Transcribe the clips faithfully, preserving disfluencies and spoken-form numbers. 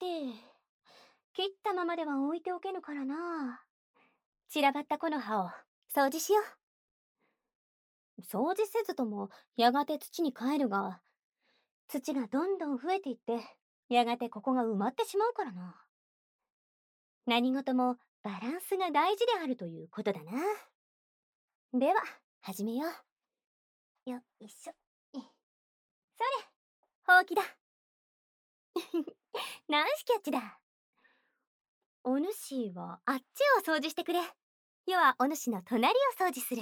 切ったままでは置いておけぬからな。散らばった木の葉を掃除しよう。掃除せずともやがて土に帰るが、土がどんどん増えていって、やがてここが埋まってしまうからな。何事もバランスが大事であるということだな。では、始めよう。よいしょ。それ、ほうきだ。ナイスキャッチだ。お主はあっちを掃除してくれ。余はお主の隣を掃除する。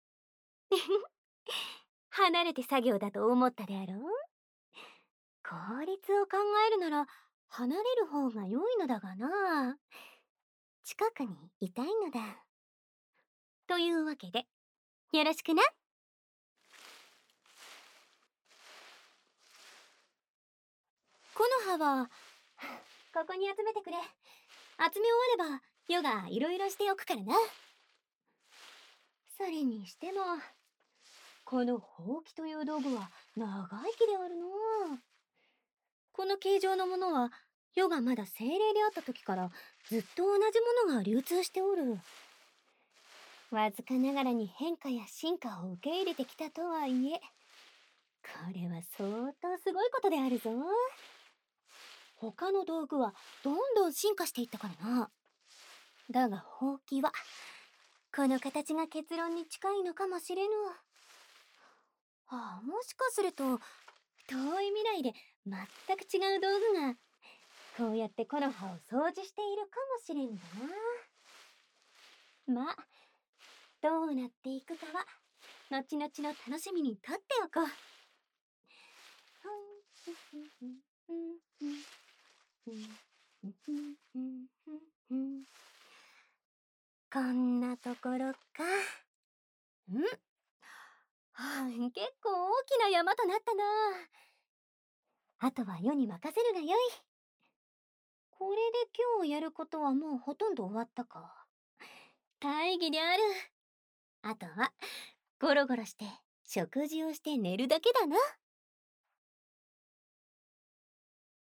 離れて作業だと思ったであろう。効率を考えるなら離れる方が良いのだがな。近くにいたいのだ。というわけでよろしくな。木の葉はここに集めてくれ。集め終われば余がいろいろしておくからな。それにしてもこのほうきという道具は長生きであるの。この形状のものは余がまだ精霊であった時からずっと同じものが流通しておる。わずかながらに変化や進化を受け入れてきたとはいえ、これは相当すごいことであるぞ。他の道具はどんどん進化していったからな。だがほうきはこの形が結論に近いのかもしれぬ。ああ、もしかすると遠い未来で全く違う道具がこうやって木の葉を掃除しているかもしれんだな。まあどうなっていくかは後々の楽しみにとっておこう。こんなところか。ん、はあ、結構大きな山となったな。あとは世に任せるがよい。これで今日やることはもうほとんど終わったか。大義である。あとはゴロゴロして食事をして寝るだけだな。